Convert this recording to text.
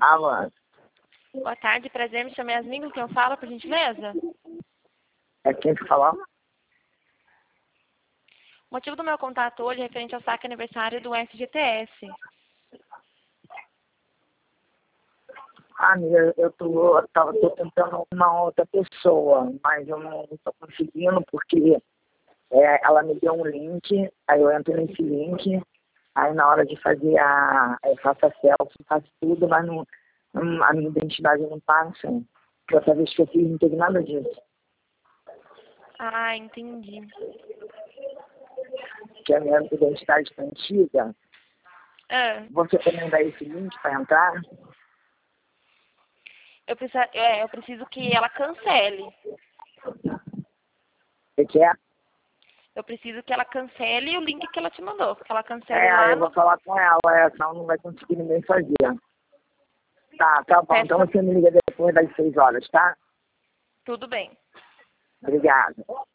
Alô, Boa tarde, prazer, me chamo Yasmin, com quem eu falo, por gentileza? é quem que falou? O motivo do meu contato hoje é referente ao saque aniversário do FGTS. Amiga, tô tentando uma outra pessoa, mas eu não tô conseguindo porque ela me deu um link, aí eu entro nesse link, aí na hora de fazer eu faço a selfie, faço tudo, mas a minha identidade não passa. Da outra vez que eu fiz não teve nada disso. Ah, entendi. Que a minha identidade está antiga. Ah, Você também dá esse link para entrar? eu preciso que ela cancele. Você quer? Eu preciso que ela cancele o link que ela te mandou. Que ela cancele lá Eu vou no... falar com ela, senão não vai conseguir ninguém fazer. Tá bom. Então Peça. você me liga depois das 6 horas, tá? Tudo bem. Obrigado.